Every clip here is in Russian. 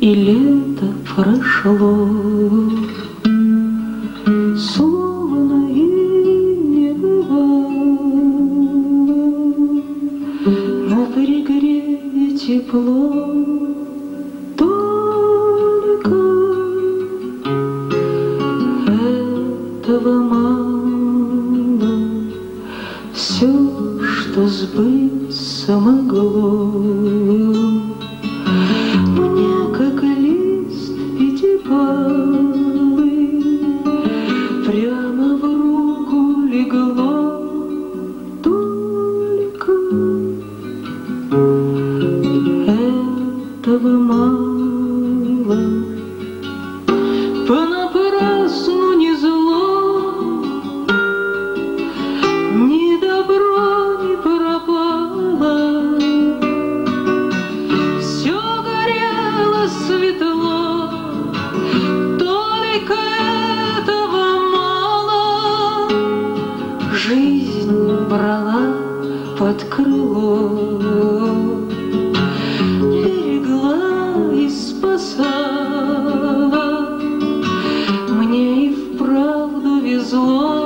и лето прошло, словно и не бывало. На пригорье тепло, только этого мало. Все, что сбыться могло, мне как лист пятипалый прямо в руку легло. Только этого мало. Понапрасну ни зло, ни добро не пропало. Все горело светло, только этого мало. Жизнь брала под крыло, берегла и спасала. Мне и вправду везло,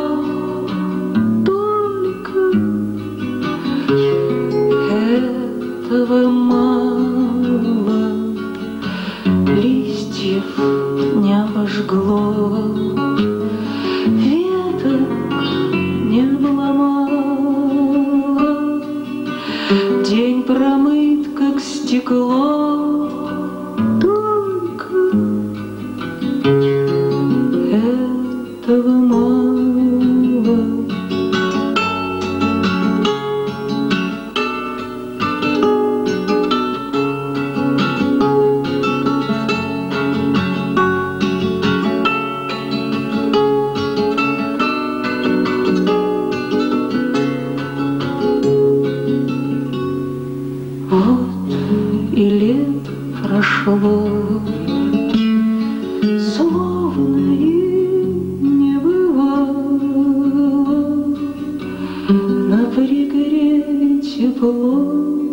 только этого мало. Листьев не обожгло, веток не обломало. День промыт, как стекло, только этого мало. Вот и лето прошло, словно и не бывало. На пригорье тепло,